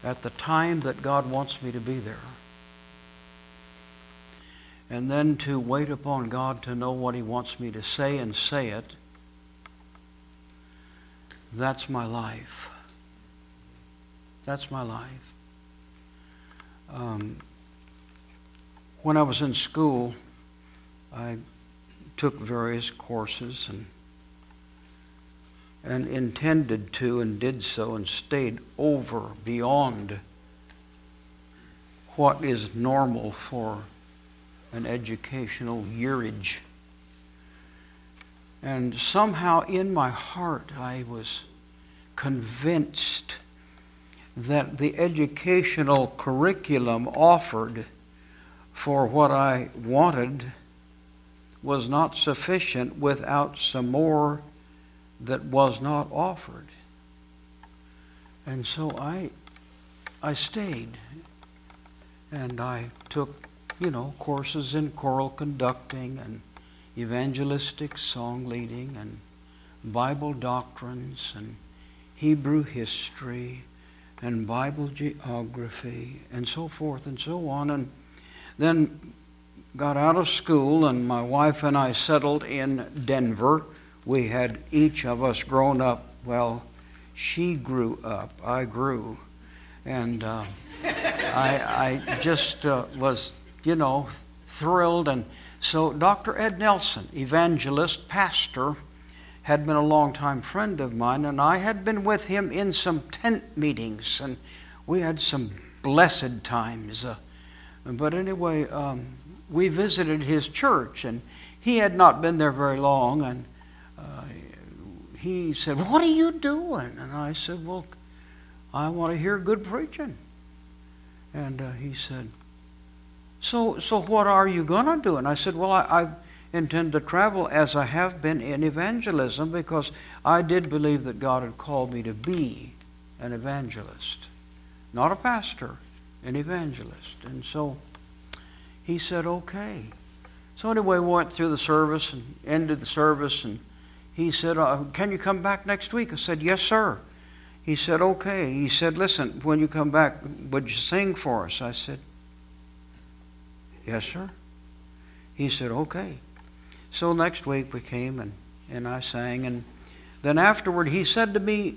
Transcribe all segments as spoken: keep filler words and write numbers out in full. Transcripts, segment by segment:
at the time that God wants me to be there. And then to wait upon God to know what He wants me to say and say it. That's my life. That's my life. Um, when I was in school, I took various courses and and intended to and did so and stayed over beyond what is normal for an educational yearage. And somehow in my heart I was convinced that the educational curriculum offered for what I wanted was not sufficient without some more that was not offered. And so I I stayed, and I took, you know, courses in choral conducting and evangelistic song leading and Bible doctrines and Hebrew history and Bible geography and so forth and so on. And then got out of school, and my wife and I settled in Denver. We had each of us grown up. Well, she grew up. I grew. And uh, I, I just uh, was, you know, thrilled. And so Doctor Ed Nelson, evangelist, pastor, had been a longtime friend of mine, and I had been with him in some tent meetings, and we had some blessed times. Uh, but anyway, um, we visited his church, and he had not been there very long, and uh, he said, "What are you doing?" And I said, "Well, I want to hear good preaching." And uh, he said, so so what are you going to do? And I said, "Well, I, I intend to travel as I have been in evangelism, because I did believe that God had called me to be an evangelist. Not a pastor, an evangelist." And so he said, "Okay." So anyway, we went through the service and ended the service, and he said, uh, "Can you come back next week?" I said, "Yes, sir." He said, "Okay." He said, "Listen, when you come back, would you sing for us?" I said, "Yes, sir." He said, "Okay." So next week we came and, and I sang, and then afterward he said to me,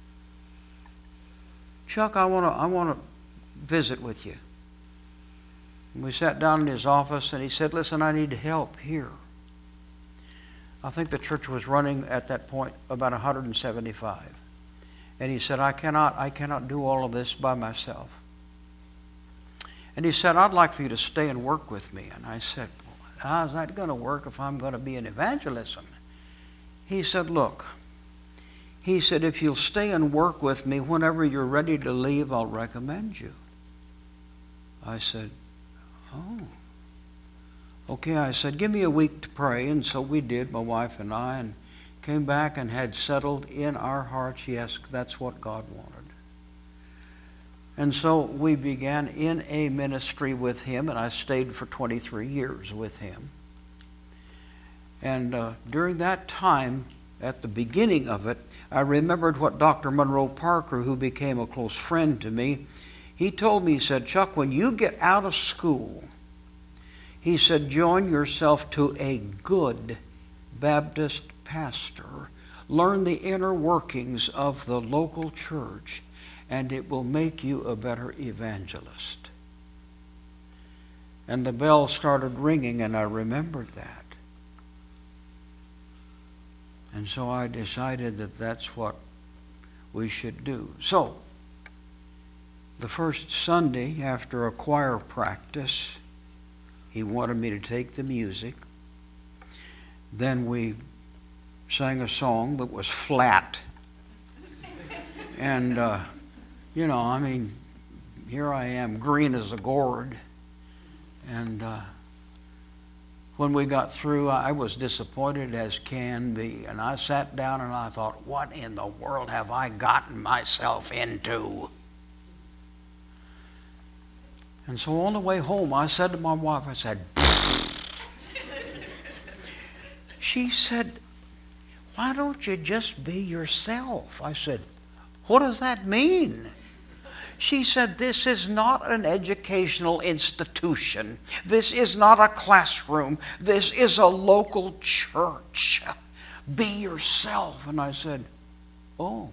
"Chuck, I want to I want to visit with you." And we sat down in his office, and he said, "Listen, I need help here." I think the church was running at that point about one hundred seventy-five. And he said, I cannot, I cannot do all of this by myself. And he said, "I'd like for you to stay and work with me." And I said, "Well, how's that going to work if I'm going to be in evangelism?" He said, "Look," he said, "if you'll stay and work with me, whenever you're ready to leave, I'll recommend you." I said, "Oh, okay." I said, "Give me a week to pray." And so we did, my wife and I, and came back and had settled in our hearts, yes, that's what God wanted. And so we began in a ministry with him, and I stayed for twenty-three years with him. And uh, during that time, at the beginning of it, I remembered what Doctor Monroe Parker, who became a close friend to me, he told me, he said, "Chuck, when you get out of school," he said, "join yourself to a good Baptist pastor. Learn the inner workings of the local church, and it will make you a better evangelist." And the bell started ringing, and I remembered that. And so I decided that that's what we should do. So, the first Sunday after a choir practice, he wanted me to take the music. Then we sang a song that was flat. And, uh, you know, I mean, here I am, green as a gourd. And uh, when we got through, I was disappointed as can be. And I sat down and I thought, what in the world have I gotten myself into? And so on the way home, I said to my wife, I said, she said, "Why don't you just be yourself?" I said, "What does that mean?" She said, this is not an educational institution. This is not a classroom. This is a local church. Be yourself. And I said, oh.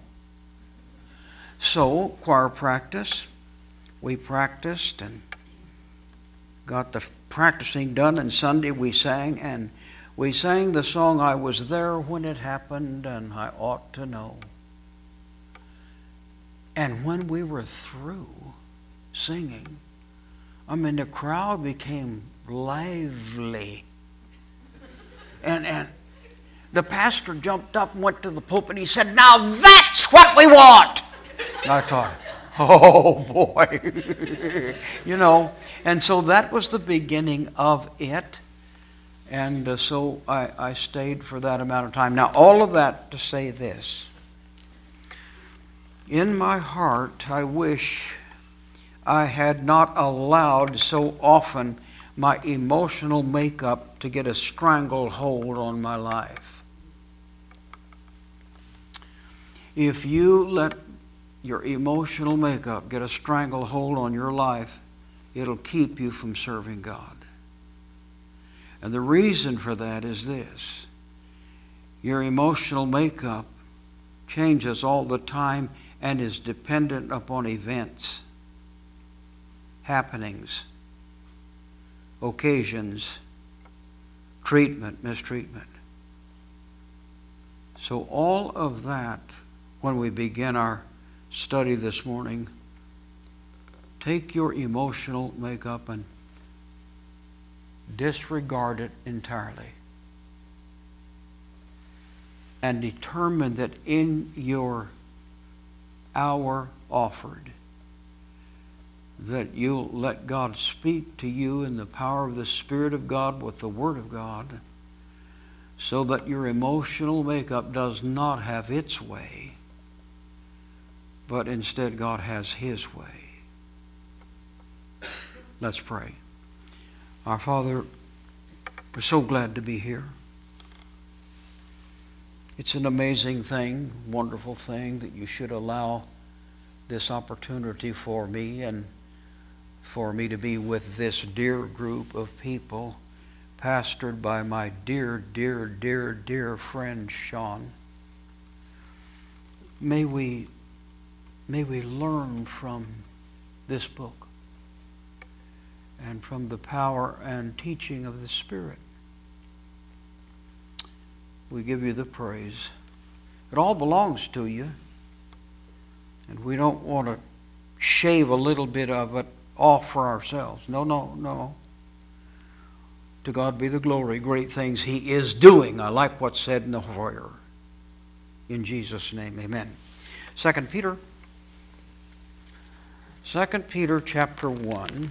So, choir practice. We practiced and got the practicing done, and Sunday we sang, and we sang the song, I was there when it happened, and I ought to know. And when we were through singing, I mean, the crowd became lively. And, and the pastor jumped up and went to the pulpit, and he said, now that's what we want! And I thought, oh boy. You know, and so that was the beginning of it. And uh, so I, I stayed for that amount of time. Now, all of that to say this. In my heart, I wish I had not allowed so often my emotional makeup to get a stranglehold on my life. If you let your emotional makeup get a stranglehold on your life, it'll keep you from serving God. And the reason for that is this. Your emotional makeup changes all the time and is dependent upon events, happenings, occasions, treatment, mistreatment. So all of that, when we begin our study this morning, take your emotional makeup and disregard it entirely. And determine that in your hour offered, that you'll let God speak to you in the power of the Spirit of God with the Word of God, so that your emotional makeup does not have its way, but instead God has His way. Let's pray. Our Father, we're so glad to be here. It's an amazing thing, wonderful thing that you should allow this opportunity for me and for me to be with this dear group of people, pastored by my dear, dear, dear, dear friend Sean. May we, may we learn from this book and from the power and teaching of the Spirit. We give you the praise. It all belongs to you, and we don't want to shave a little bit of it off for ourselves. No, no, no. To God be the glory, great things He is doing. I like what's said in the foyer. In Jesus' name, amen. Second Peter. Second Peter chapter one.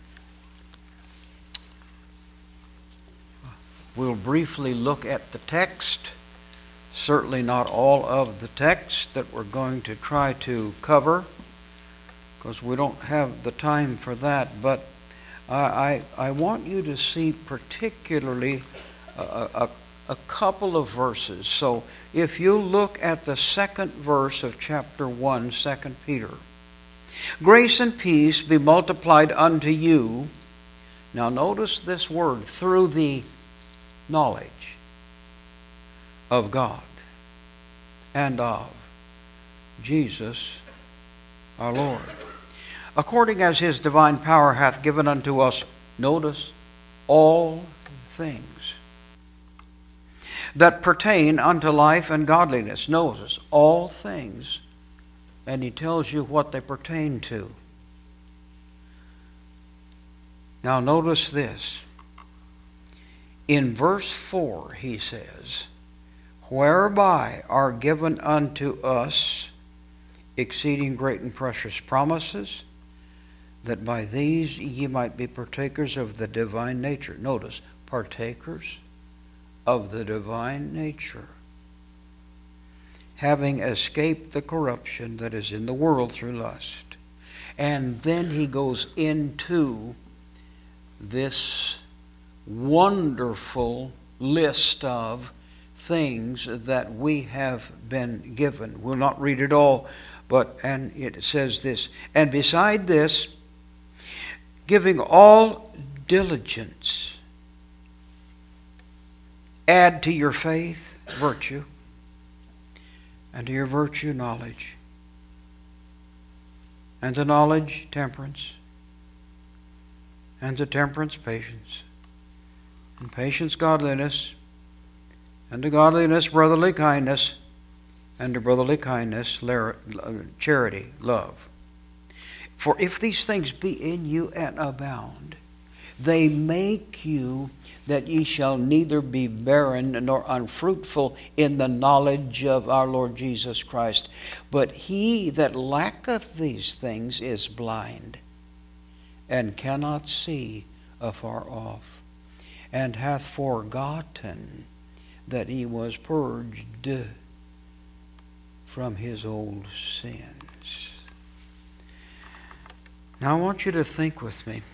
We'll briefly look at the text. Certainly not all of the text that we're going to try to cover, because we don't have the time for that. But I, I, I want you to see particularly a, a, a couple of verses. So if you look at the second verse of chapter one, Second Peter. Grace and peace be multiplied unto you. Now notice this word, through the knowledge of God and of Jesus our Lord, according as His divine power hath given unto us, notice, all things that pertain unto life and godliness. Notice, all things, and He tells you what they pertain to. Now notice this. In verse four, he says, whereby are given unto us exceeding great and precious promises, that by these ye might be partakers of the divine nature. Notice, partakers of the divine nature, having escaped the corruption that is in the world through lust. And then he goes into this wonderful list of things that we have been given. We'll not read it all, But, and it says this, and beside this, giving all diligence, add to your faith virtue, and to your virtue knowledge, and to knowledge temperance, and to temperance patience, and patience godliness, and to godliness brotherly kindness, and to brotherly kindness charity, love. For if these things be in you and abound, they make you that ye shall neither be barren nor unfruitful in the knowledge of our Lord Jesus Christ. But he that lacketh these things is blind, and cannot see afar off, and hath forgotten that he was purged from his old sins. Now I want you to think with me.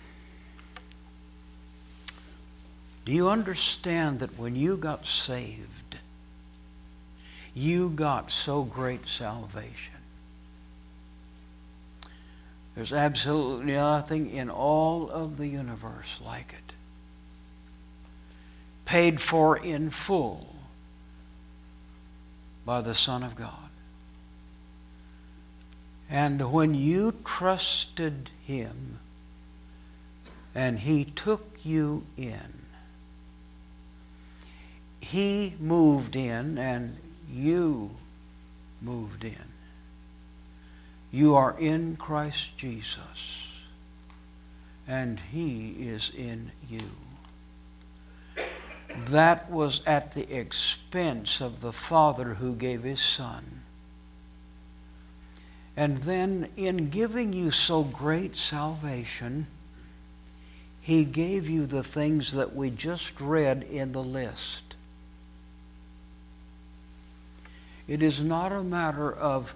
Do you understand that when you got saved, you got so great salvation? There's absolutely nothing in all of the universe like it. Paid for in full by the Son of God. And when you trusted Him and He took you in, He moved in and you moved in. You are in Christ Jesus, and He is in you. That was at the expense of the Father who gave His Son. And then in giving you so great salvation, He gave you the things that we just read in the list. It is not a matter of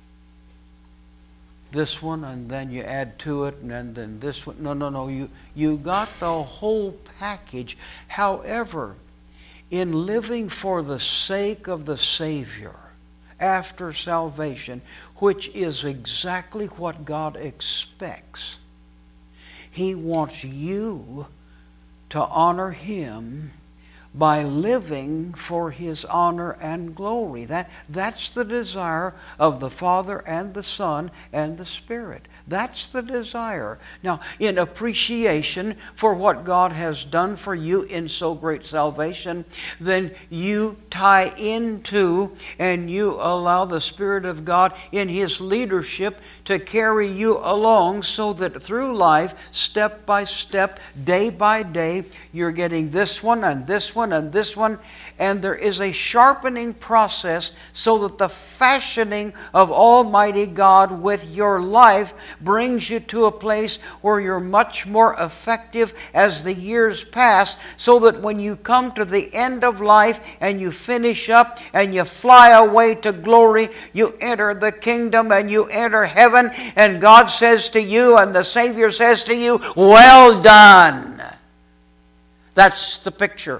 this one and then you add to it and then, then this one. No, no, no. You, you got the whole package. However, in living for the sake of the Savior after salvation, which is exactly what God expects, He wants you to honor Him by living for His honor and glory. That, that's the desire of the Father and the Son and the Spirit. That's the desire. Now, in appreciation for what God has done for you in so great salvation, then you tie into and you allow the Spirit of God in His leadership to carry you along so that through life, step by step, day by day, you're getting this one and this one and this one, and there is a sharpening process so that the fashioning of Almighty God with your life brings you to a place where you're much more effective as the years pass, so that when you come to the end of life and you finish up and you fly away to glory, you enter the kingdom and you enter heaven, and God says to you and the Savior says to you, "Well done." That's the picture.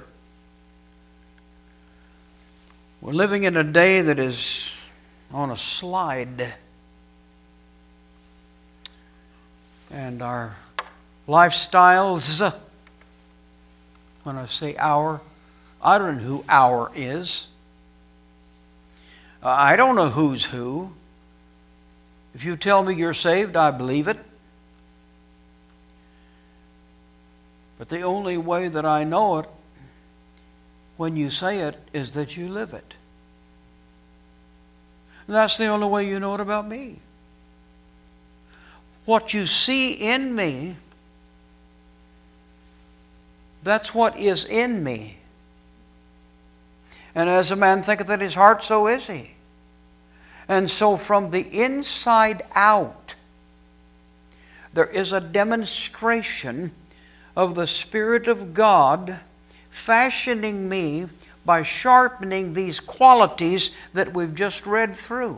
We're living in a day that is on a slide. And our lifestyles, when I say our, I don't know who our is. I don't know who's who. If you tell me you're saved, I believe it. But the only way that I know it, when you say it, is that you live it. And that's the only way you know it about me. What you see in me, that's what is in me. And as a man thinketh in his heart, so is he. And so from the inside out, there is a demonstration of the Spirit of God fashioning me by sharpening these qualities that we've just read through.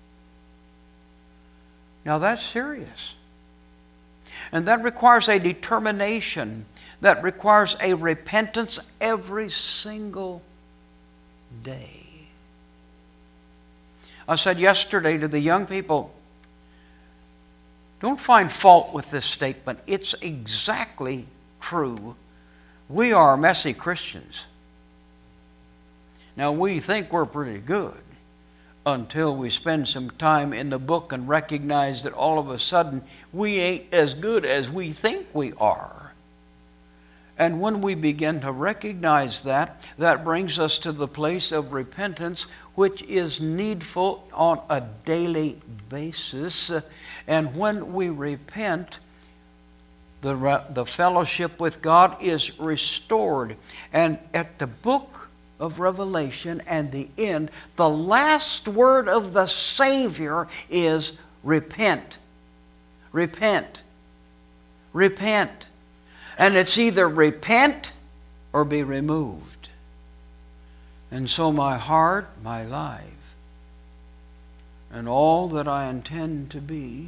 Now that's serious. And that requires a determination. That requires a repentance every single day. I said yesterday to the young people, don't find fault with this statement. It's exactly true. We are messy Christians. Now, we think we're pretty good until we spend some time in the book and recognize that all of a sudden we ain't as good as we think we are. And when we begin to recognize that, that brings us to the place of repentance, which is needful on a daily basis. And when we repent, the, the fellowship with God is restored. And at the book of Revelation and the end, the last word of the Savior is repent. Repent. Repent. And it's either repent or be removed. And so my heart, my life, and all that I intend to be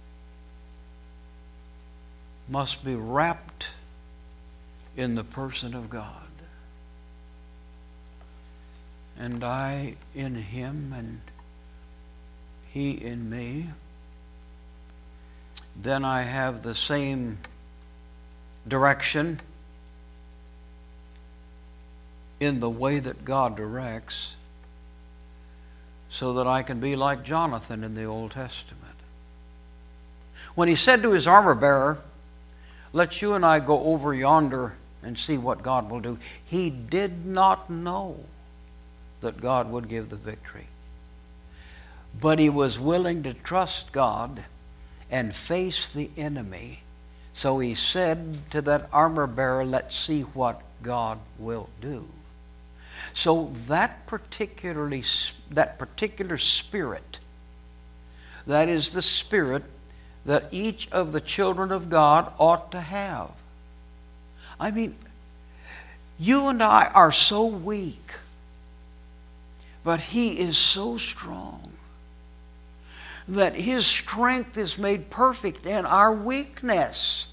must be wrapped in the person of God. And I in Him and He in me. Then I have the same direction in the way that God directs, so that I can be like Jonathan in the Old Testament. When he said to his armor bearer, "Let you and I go over yonder and see what God will do," he did not know that God would give the victory. But he was willing to trust God and face the enemy. So he said to that armor bearer, "Let's see what God will do." So that particularly that particular spirit, that is the spirit that each of the children of God ought to have. I mean, you and I are so weak, but He is so strong that His strength is made perfect in our weakness.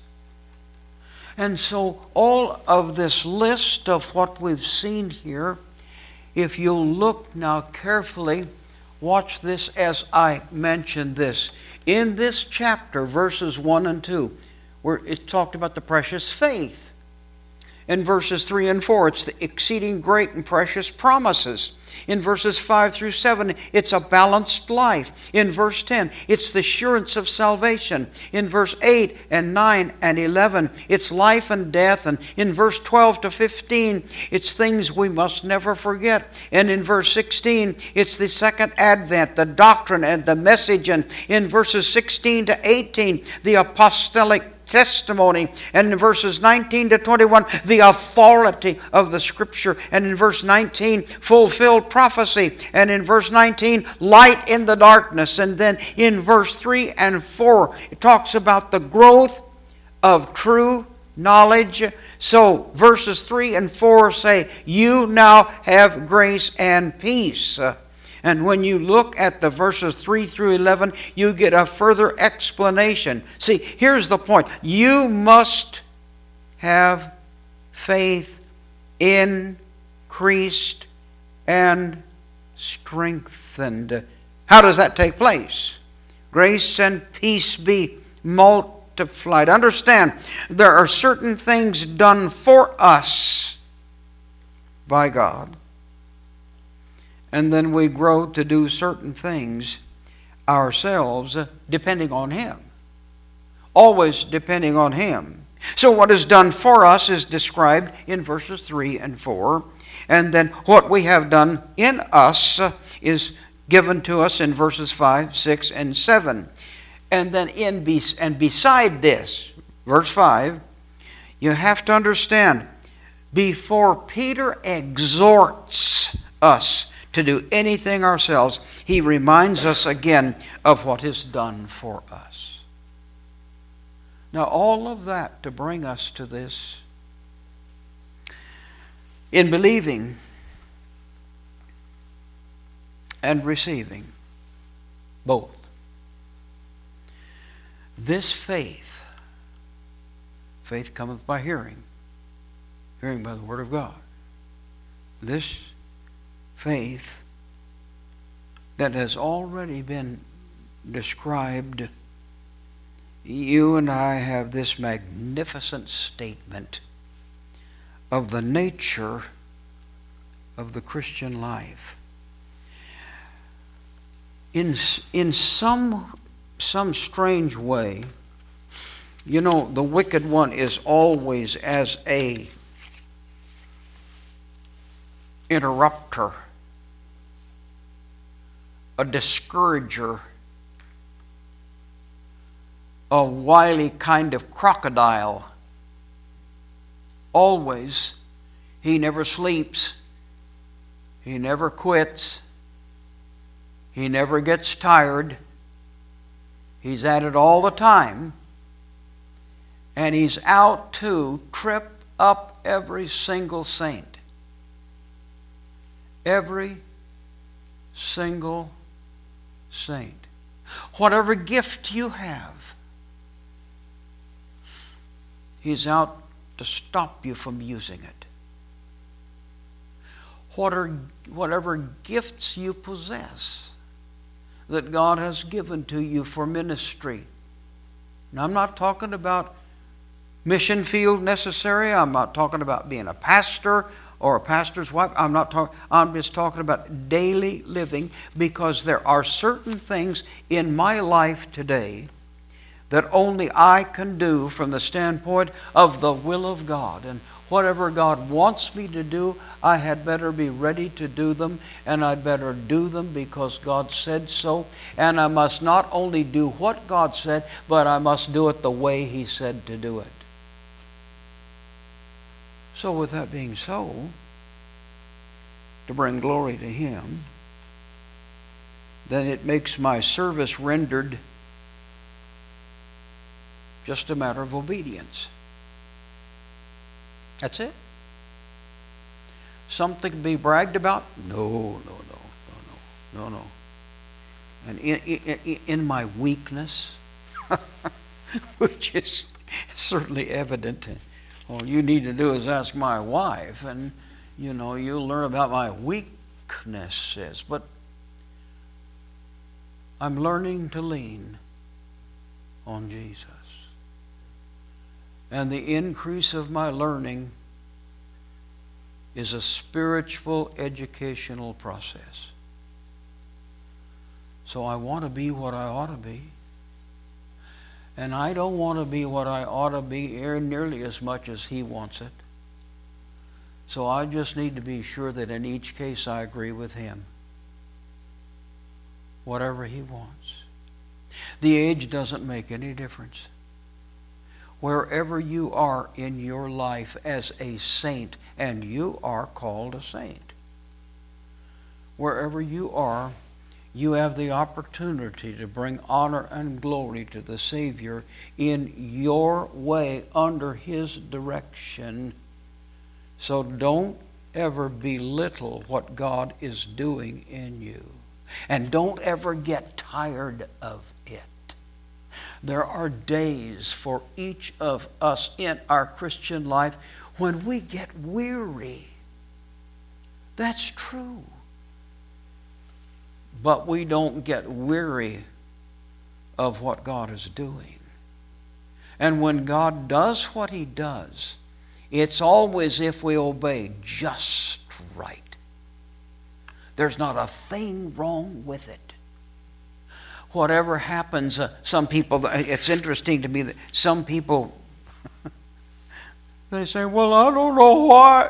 And so all of this list of what we've seen here, if you'll look now carefully, watch this as I mention this. In this chapter, verses one and two, where it talked about the precious faith. In verses three and four, it's the exceeding great and precious promises. In verses five through seven, it's a balanced life. In verse ten, it's the assurance of salvation. In verse eight and nine and eleven, it's life and death. And in verse twelve to fifteen, it's things we must never forget. And in verse sixteen, it's the second advent, the doctrine and the message. And in verses sixteen to eighteen, the apostolic testimony. And in verses nineteen to twenty-one, the authority of the Scripture. And in verse nineteen, fulfilled prophecy. And in verse nineteen, light in the darkness. And then in verse three and four, it talks about the growth of true knowledge. So verses three and four say, you now have grace and peace. And when you look at the verses three through eleven, you get a further explanation. See, here's the point. You must have faith increased and strengthened. How does that take place? Grace and peace be multiplied. Understand, there are certain things done for us by God. And then we grow to do certain things ourselves, depending on Him. Always depending on Him. So what is done for us is described in verses three and four. And then what we have done in us is given to us in verses five, six, and seven. And then in and beside this, verse five, you have to understand, before Peter exhorts us to do anything ourselves, he reminds us again of what is done for us. Now, all of that to bring us to this. In believing and receiving, both. This faith, faith cometh by hearing, hearing by the Word of God. This faith that has already been described, you and I have this magnificent statement of the nature of the Christian life. In, in some, some strange way, you know, the wicked one is always as a interrupter, a discourager, a wily kind of crocodile. Always, he never sleeps, he never quits, he never gets tired, he's at it all the time, and he's out to trip up every single saint. Every single saint. Whatever gift you have, he's out to stop you from using it. What are, whatever gifts you possess that God has given to you for ministry. Now, I'm not talking about mission field necessary. I'm not talking about being a pastor or a pastor's wife. I'm not talking, I'm just talking about daily living, because there are certain things in my life today that only I can do from the standpoint of the will of God. And whatever God wants me to do, I had better be ready to do them, and I'd better do them because God said so. And I must not only do what God said, but I must do it the way He said to do it. So with that being so, to bring glory to Him, then it makes my service rendered just a matter of obedience. That's it. Something to be bragged about? No, no, no, no, no, no, no. And in, in, in my weakness, which is certainly evident, all you need to do is ask my wife, and you know, you'll learn about my weaknesses. But I'm learning to lean on Jesus. And the increase of my learning is a spiritual educational process. So I want to be what I ought to be. And I don't want to be what I ought to be nearly as much as He wants it. So I just need to be sure that in each case I agree with Him. Whatever He wants. The age doesn't make any difference. Wherever you are in your life as a saint, and you are called a saint, wherever you are, you have the opportunity to bring honor and glory to the Savior in your way, under His direction. So don't ever belittle what God is doing in you. And don't ever get tired of it. There are days for each of us in our Christian life when we get weary. That's true. But we don't get weary of what God is doing. And when God does what He does, it's always, if we obey, just right. There's not a thing wrong with it. Whatever happens, uh, some people, it's interesting to me that some people, they say, well, I don't know why.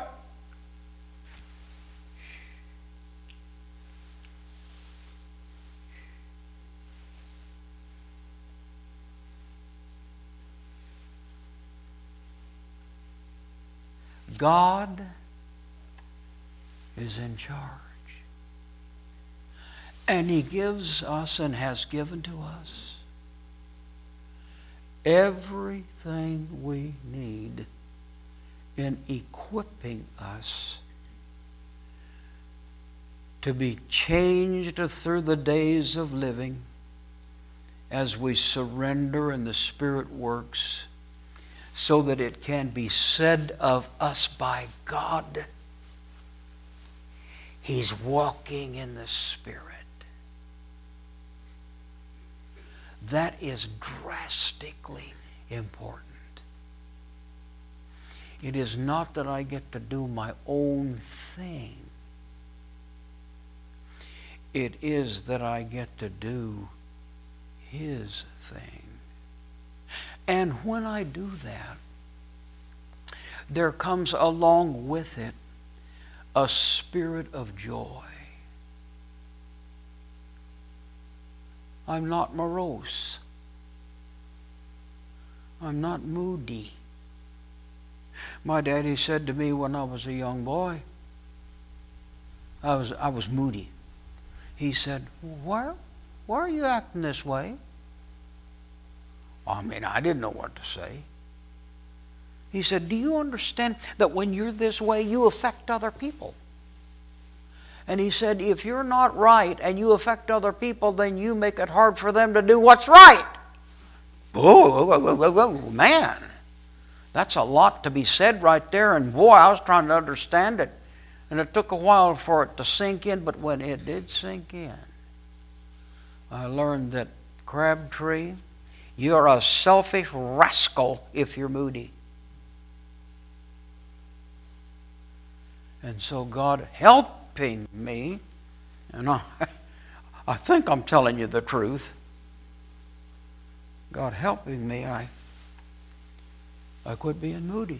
God is in charge. And He gives us and has given to us everything we need in equipping us to be changed through the days of living as we surrender and the Spirit works, so that it can be said of us by God, He's walking in the Spirit. That is drastically important. It is not that I get to do my own thing. It is that I get to do His thing. And when I do that, there comes along with it a spirit of joy. I'm not morose. I'm not moody. My daddy said to me when I was a young boy, I was I was moody. He said, why, why are you acting this way? I mean, I didn't know what to say. He said, do you understand that when you're this way, you affect other people? And he said, if you're not right and you affect other people, then you make it hard for them to do what's right. Oh, oh, oh, oh, man. That's a lot to be said right there. And boy, I was trying to understand it. And it took a while for it to sink in. But when it did sink in, I learned that, Crabtree, you're a selfish rascal if you're moody. And so God helping me, and I, I think I'm telling you the truth. God helping me, I, I quit being moody.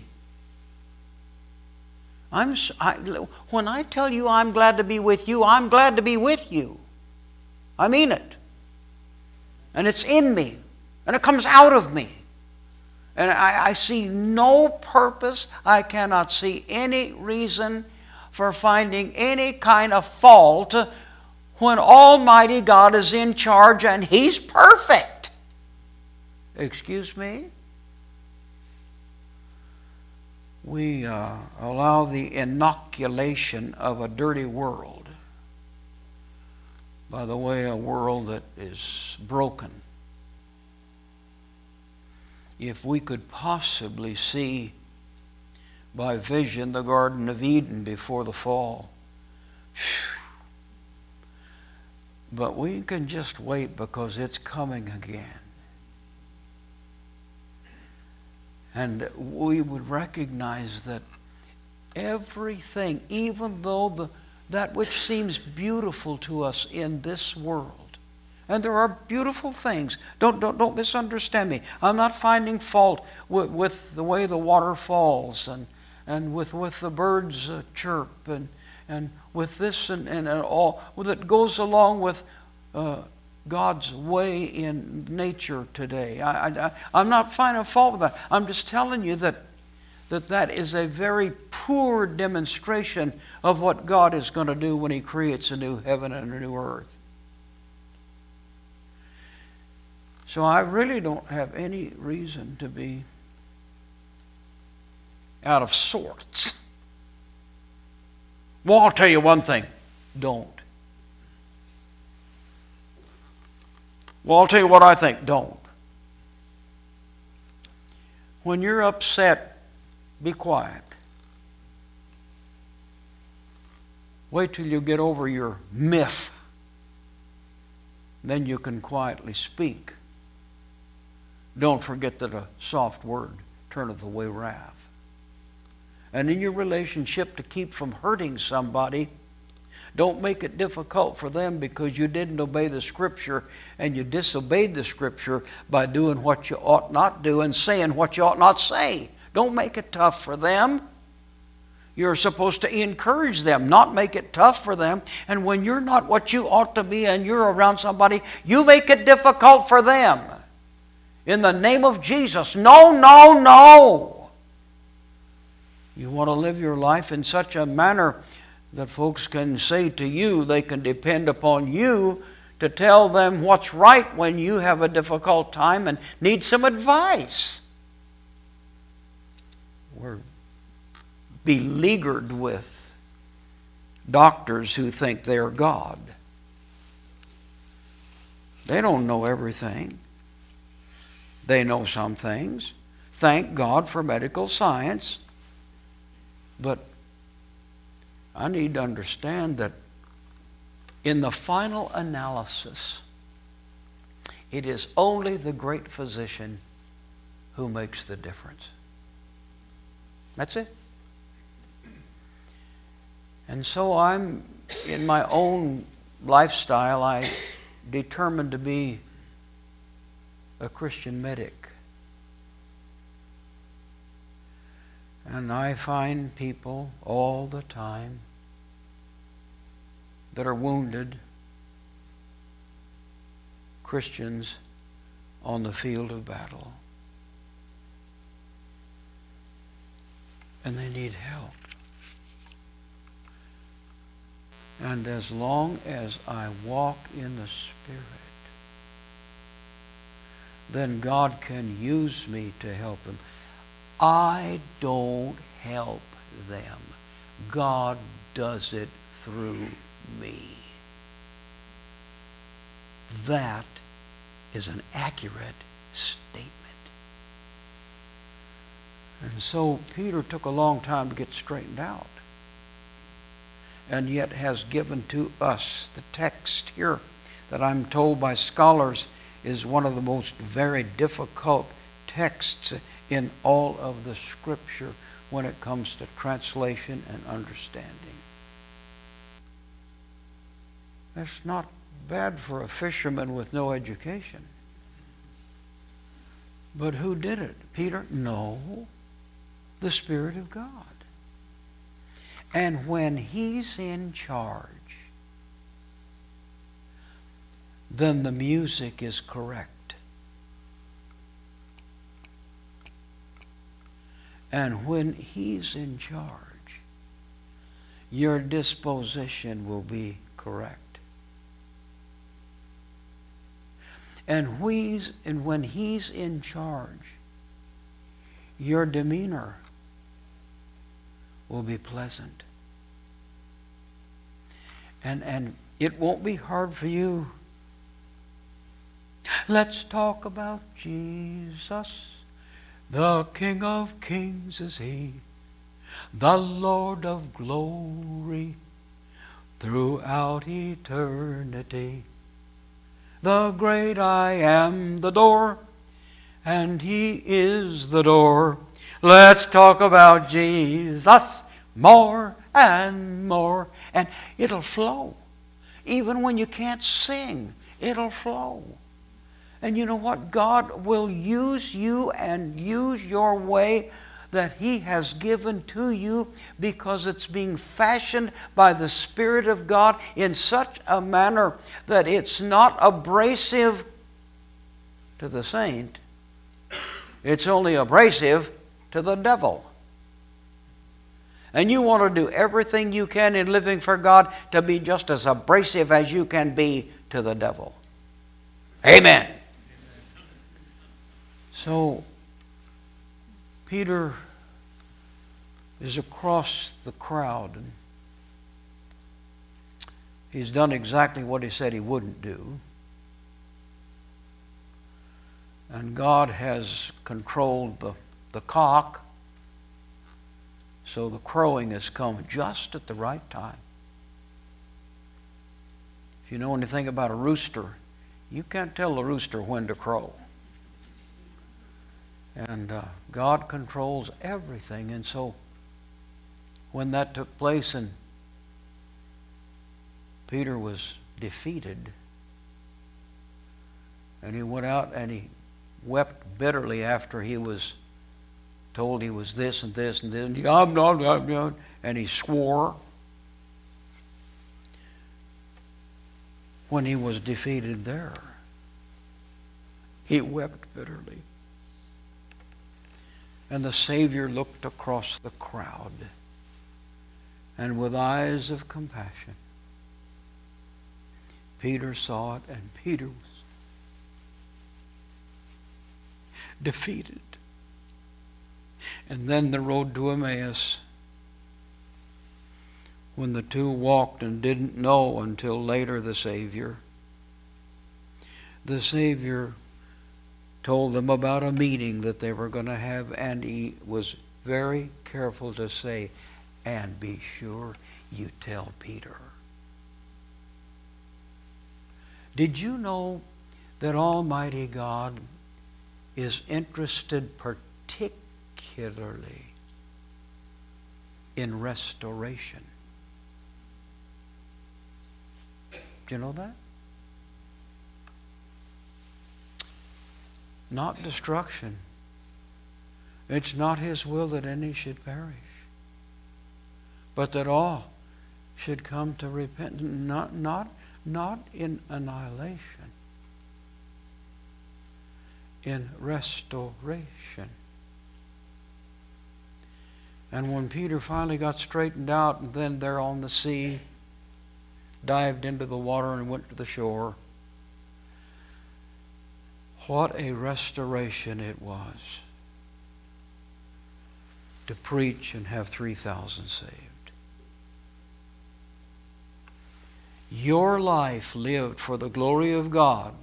I'm, I, when I tell you I'm glad to be with you, I'm glad to be with you. I mean it. And it's in me. And it comes out of me. And I, I see no purpose. I cannot see any reason for finding any kind of fault when Almighty God is in charge and He's perfect. Excuse me? We uh, allow the inoculation of a dirty world. By the way, a world that is broken. If we could possibly see by vision the Garden of Eden before the fall. But we can just wait because it's coming again. And we would recognize that everything, even though the, that which seems beautiful to us in this world, and there are beautiful things. Don't, don't, don't misunderstand me. I'm not finding fault with, with the way the water falls and, and with, with the birds uh, chirp and, and with this and, and all that goes along with uh, God's way in nature today. I, I, I'm not finding fault with that. I'm just telling you that, that that is a very poor demonstration of what God is going to do when He creates a new heaven and a new earth. So I really don't have any reason to be out of sorts. Well, I'll tell you one thing. Don't. Well, I'll tell you what I think. Don't. When you're upset, be quiet. Wait till you get over your miff. Then you can quietly speak. Don't forget that a soft word turneth away wrath. And in your relationship, to keep from hurting somebody, don't make it difficult for them because you didn't obey the Scripture and you disobeyed the Scripture by doing what you ought not do and saying what you ought not say. Don't make it tough for them. You're supposed to encourage them, not make it tough for them. And when you're not what you ought to be and you're around somebody, you make it difficult for them. In the name of Jesus, no, no, no. You want to live your life in such a manner that folks can say to you, they can depend upon you to tell them what's right when you have a difficult time and need some advice. We're beleaguered with doctors who think they're God. They don't know everything. They know some things. Thank God for medical science. But I need to understand that in the final analysis, It is only the great physician who makes the difference. That's it. And so I'm, in my own lifestyle, I determined to be a Christian medic. And I find people all the time that are wounded, Christians on the field of battle. And they need help. And as long as I walk in the Spirit, then God can use me to help them. I don't help them. God does it through me. That is an accurate statement. And so Peter took a long time to get straightened out, and yet has given to us the text here that I'm told by scholars is one of the most very difficult texts in all of the Scripture when it comes to translation and understanding. That's not bad for a fisherman with no education. But who did it? Peter? No. The Spirit of God. And when He's in charge, then the music is correct. And when He's in charge, your disposition will be correct. And he's, and when He's in charge, your demeanor will be pleasant. And, and it won't be hard for you. Let's talk about Jesus. The King of Kings is He, the Lord of glory, throughout eternity. The great I Am, the door, and He is the door. Let's talk about Jesus more and more. And it'll flow. Even when you can't sing, it'll flow. And you know what? God will use you and use your way that He has given to you, because it's being fashioned by the Spirit of God in such a manner that it's not abrasive to the saint. It's only abrasive to the devil. And you want to do everything you can in living for God to be just as abrasive as you can be to the devil. Amen. So, Peter is across the crowd, and he's done exactly what he said he wouldn't do. And God has controlled the, the cock, so the crowing has come just at the right time. If you know anything about a rooster, you can't tell the rooster when to crow. And uh, God controls everything. And so when that took place and Peter was defeated, and he went out and he wept bitterly after he was told he was this and this and this, and, yum, yum, yum, yum, and he swore when he was defeated there. He wept bitterly. And the Savior looked across the crowd, and with eyes of compassion, Peter saw it, and Peter was defeated. And then the road to Emmaus, when the two walked and didn't know until later the Savior, the Savior told them about a meeting that they were going to have, and he was very careful to say, and be sure you tell Peter. Did you know that Almighty God is interested particularly in restoration. Do you know that? Not destruction. It's not His will that any should perish, but that all should come to repentance, not, not, not in annihilation, in restoration. And when Peter finally got straightened out, and then there on the sea, dived into the water and went to the shore, what a restoration it was to preach and have three thousand saved. Your life lived for the glory of God,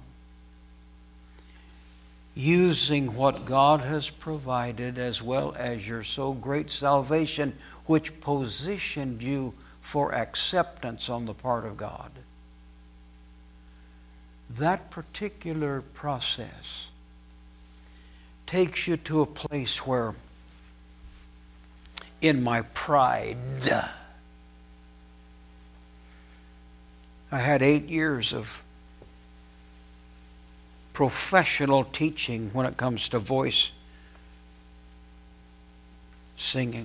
using what God has provided as well as your so great salvation, which positioned you for acceptance on the part of God. That particular process takes you to a place where, in my pride, I had eight years of professional teaching when it comes to voice singing.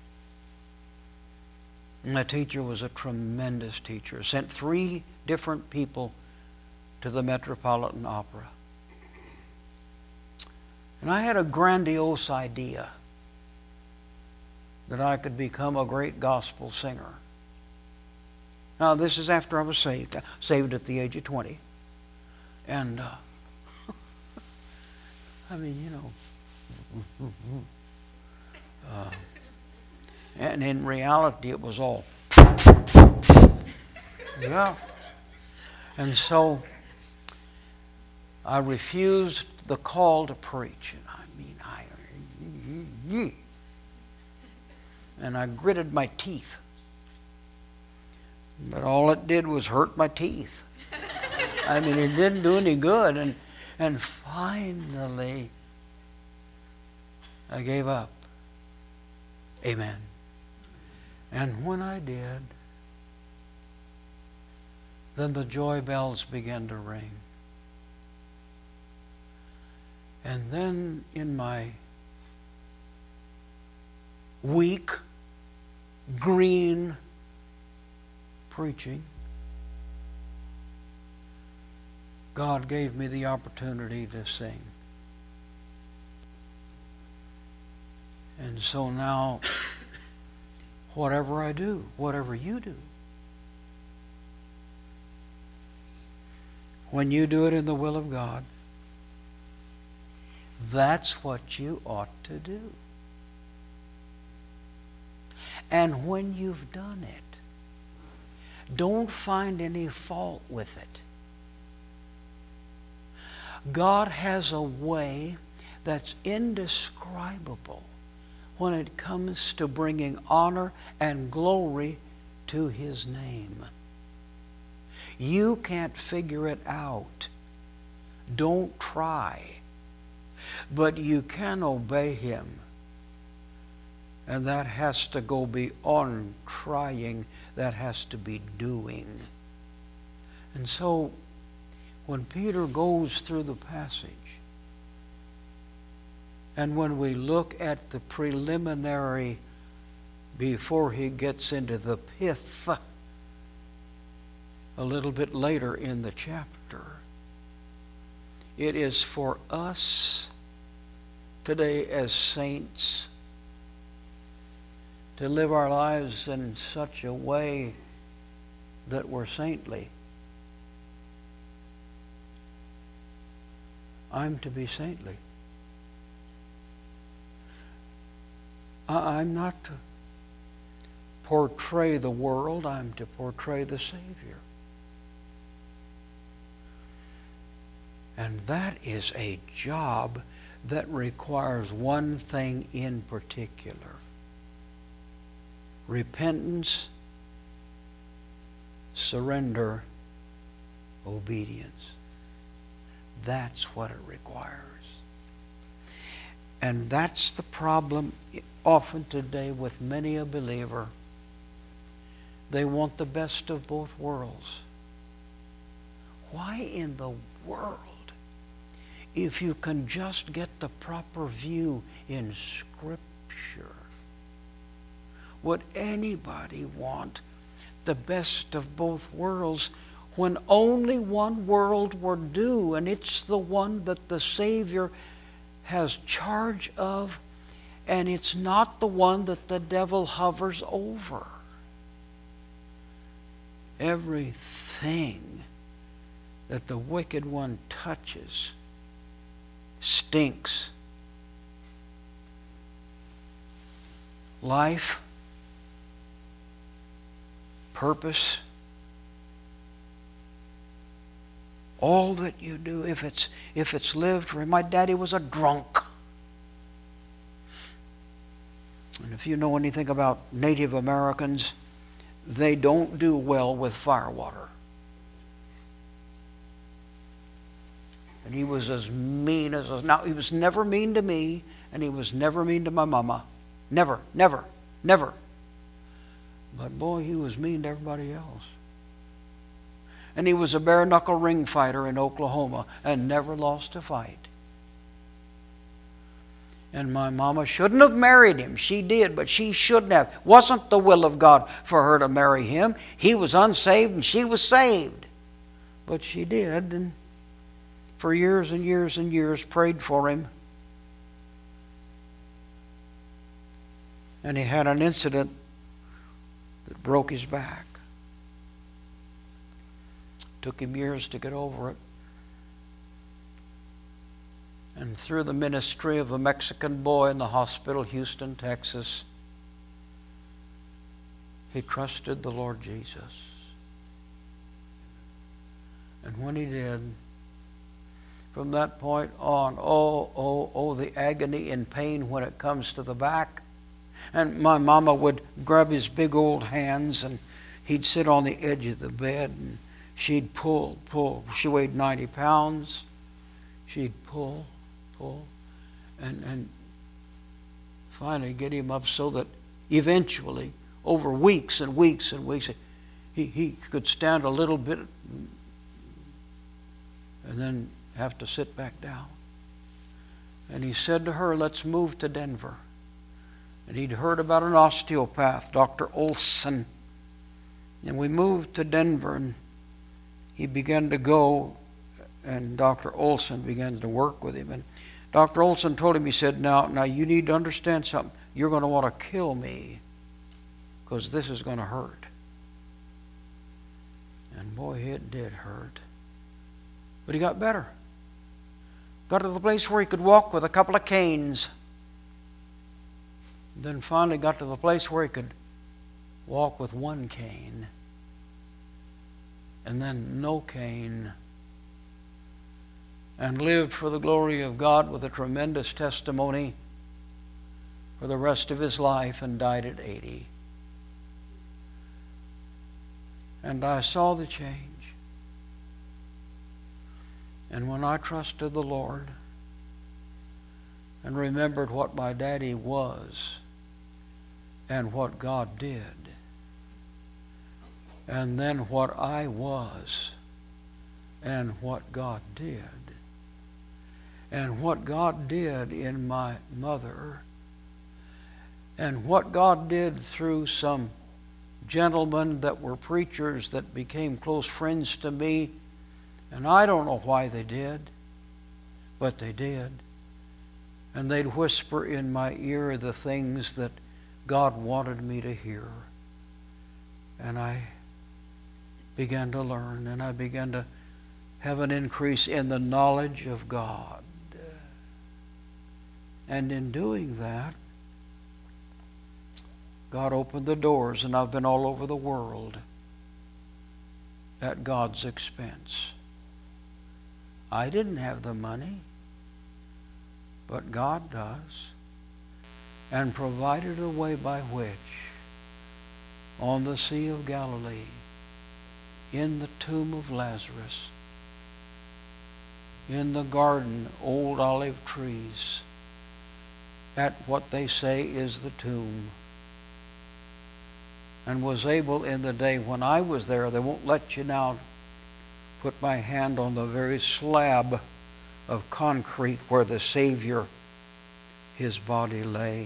And the teacher was a tremendous teacher. Sent three different people to the Metropolitan Opera. And I had a grandiose idea that I could become a great gospel singer. Now, this is after I was saved. Saved at the age of twenty. And, uh, I mean, you know. Uh, and in reality, it was all. Yeah. And so, I refused the call to preach. And I mean, I... And I gritted my teeth. But all it did was hurt my teeth. I mean, it didn't do any good. And, and finally, I gave up. Amen. And when I did, then the joy bells began to ring. And then in my weak, green preaching, God gave me the opportunity to sing. And so now, whatever I do, whatever you do, when you do it in the will of God, that's what you ought to do. And when you've done it, don't find any fault with it. God has a way that's indescribable when it comes to bringing honor and glory to His name. You can't figure it out. Don't try. But you can obey Him. And that has to go beyond trying. That has to be doing. And so, when Peter goes through the passage, and when we look at the preliminary before he gets into the pith a little bit later in the chapter, it is for us today as saints to live our lives in such a way that we're saintly. I'm to be saintly. I'm not to portray the world, I'm to portray the Savior. And that is a job that requires one thing in particular: repentance, surrender, obedience. That's what it requires. And that's the problem often today with many a believer. They want the best of both worlds. Why in the world, if you can just get the proper view in Scripture, would anybody want the best of both worlds when only one world were due, and it's the one that the Savior has charge of, and it's not the one that the devil hovers over? Everything that the wicked one touches stinks. Life, purpose, all that you do, if it's if it's lived for him. My daddy was a drunk. And if you know anything about Native Americans, they don't do well with firewater. And he was as mean as... Now, he was never mean to me, and he was never mean to my mama. Never, never, never. But boy, he was mean to everybody else. And he was a bare-knuckle ring fighter in Oklahoma and never lost a fight. And my mama shouldn't have married him. She did, but she shouldn't have. Wasn't the will of God for her to marry him. He was unsaved and she was saved. But she did, and for years and years and years prayed for him. And he had an incident that broke his back. Took him years to get over it. And through the ministry of a Mexican boy in the hospital, Houston, Texas, he trusted the Lord Jesus. And when he did, from that point on, oh, oh, oh, the agony and pain when it comes to the back. And my mama would grab his big old hands, and he'd sit on the edge of the bed, and she'd pull, pull. She weighed ninety pounds. She'd pull, pull, and, and finally get him up so that eventually, over weeks and weeks and weeks, he, he could stand a little bit and then have to sit back down. And he said to her, let's move to Denver. And he'd heard about an osteopath, Doctor Olson. And we moved to Denver, and he began to go, and Doctor Olson began to work with him. And Doctor Olson told him, he said, now, now you need to understand something. You're going to want to kill me because this is going to hurt. And boy, it did hurt. But he got better. Got to the place where he could walk with a couple of canes. Then finally got to the place where he could walk with one cane. And then no cane. And lived for the glory of God with a tremendous testimony for the rest of his life, and died at eighty. And I saw the change. And when I trusted the Lord and remembered what my daddy was and what God did, and then what I was and what God did, and what God did in my mother, and what God did through some gentlemen that were preachers that became close friends to me. And I don't know why they did, but they did. And they'd whisper in my ear the things that God wanted me to hear. And I began to learn, and I began to have an increase in the knowledge of God. And in doing that, God opened the doors, and I've been all over the world at God's expense. I didn't have the money, but God does, and provided a way by which on the Sea of Galilee, in the tomb of Lazarus, in the garden old olive trees at what they say is the tomb, and was able in the day when I was there, they won't let you now put my hand on the very slab of concrete where the Savior, his body lay,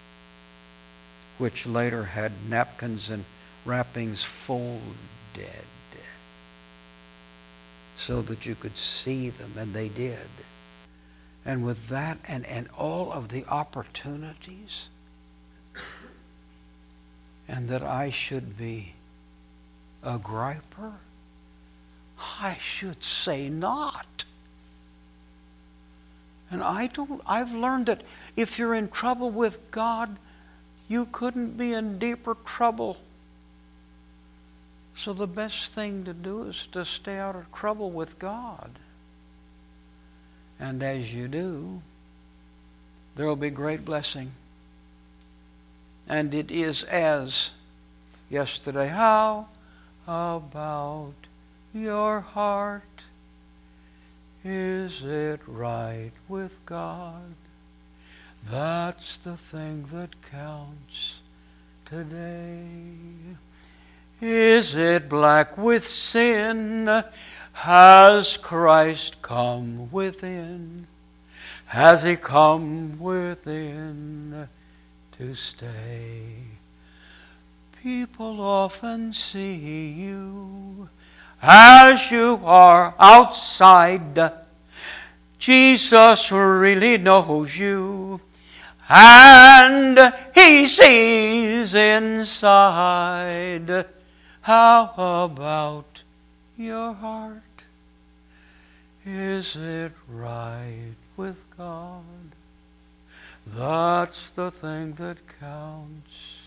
which later had napkins and wrappings folded so that you could see them, and they did. And with that and, and all of the opportunities, and that I should be a griper, I should say not. And I don't, I've learned that if you're in trouble with God, you couldn't be in deeper trouble. So the best thing to do is to stay out of trouble with God. And as you do, there will be great blessing. And it is as yesterday, how about your heart? Is it right with God? That's the thing that counts today. Is it black with sin? Has Christ come within? Has he come within to stay? People often see you as you are outside. Jesus really knows you, and he sees inside. How about your heart? Is it right with God? That's the thing that counts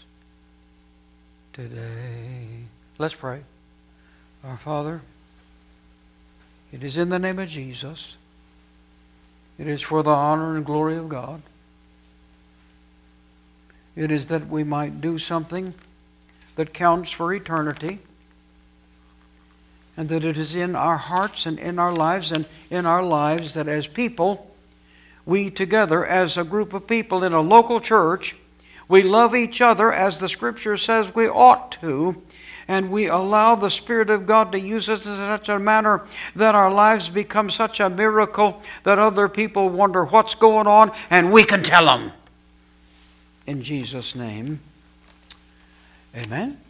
today. Let's pray. Our Father, it is in the name of Jesus. It is for the honor and glory of God. It is that we might do something that counts for eternity, and that it is in our hearts and in our lives and in our lives that as people, we together as a group of people in a local church, we love each other as the Scripture says we ought to, and we allow the Spirit of God to use us in such a manner that our lives become such a miracle that other people wonder what's going on, and we can tell them. In Jesus' name, amen.